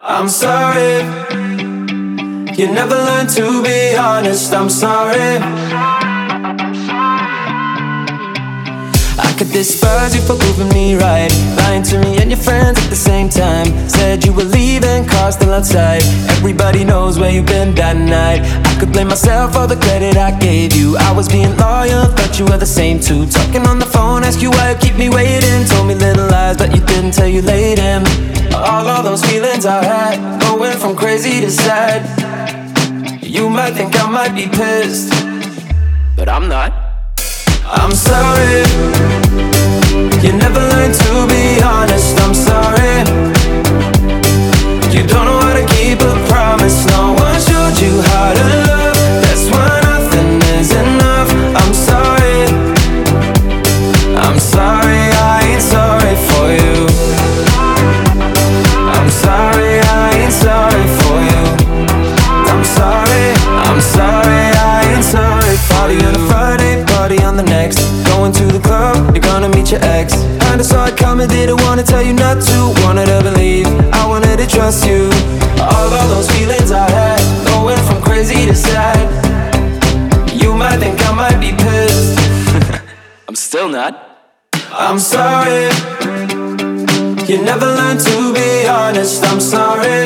I'm sorry. You never learned to be honest. I'm sorry. I could despise you for proving me right, lying to me and your friends at the same time. Said you were leaving, car still outside. Everybody knows where you've been that night. I could blame myself for the credit I gave you. I was being loyal, thought you were the same too. Talking on the phone, ask you why you keep me waiting. Told me little lies, but you didn't tell you laid him. All of those feelings I had, going from crazy to sad. You might think I might be pissed, but I'm not. I'm sorry. You never learned to be honest. I'm sorry. You don't know how to keep a promise. No one showed you how to love. That's why nothing is enough. I'm sorry. I'm sorry, I ain't sorry for you. I'm sorry, I ain't sorry for you. I'm sorry, I'm sorry, I ain't sorry. Party on a Friday, party on the next. Going to the club, you're gonna meet your ex. Kinda saw it coming, didn't wanna tell you not to. Wanted to believe, I wanted to trust you. All of those feelings I had, going from crazy to sad. You might think I might be pissed. I'm still not. I'm sorry. You never learned to be honest. I'm sorry.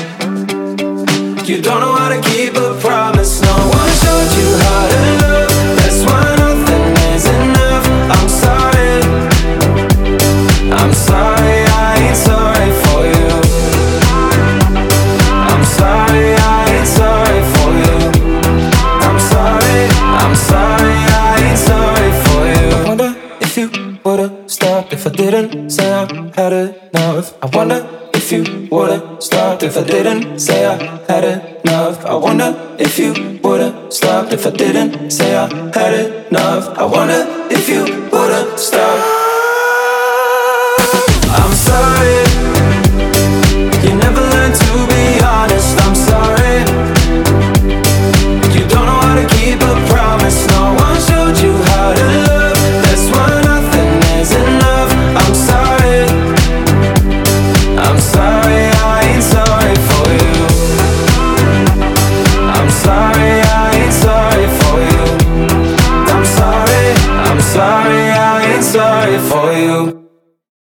You don't know how to keep a promise. No one showed you how to love. That's why nothing is enough. I'm sorry. I'm sorry, I ain't sorry for you. I'm sorry, I ain't sorry for you. I'm sorry, I'm sorry, I ain't sorry for you. I wonder if you would've stopped if I didn't say I had enough. I wonder if you would've stopped if I didn't say I had enough. I wonder if you would've stopped if I didn't say I had enough. I wonder if you would've stopped.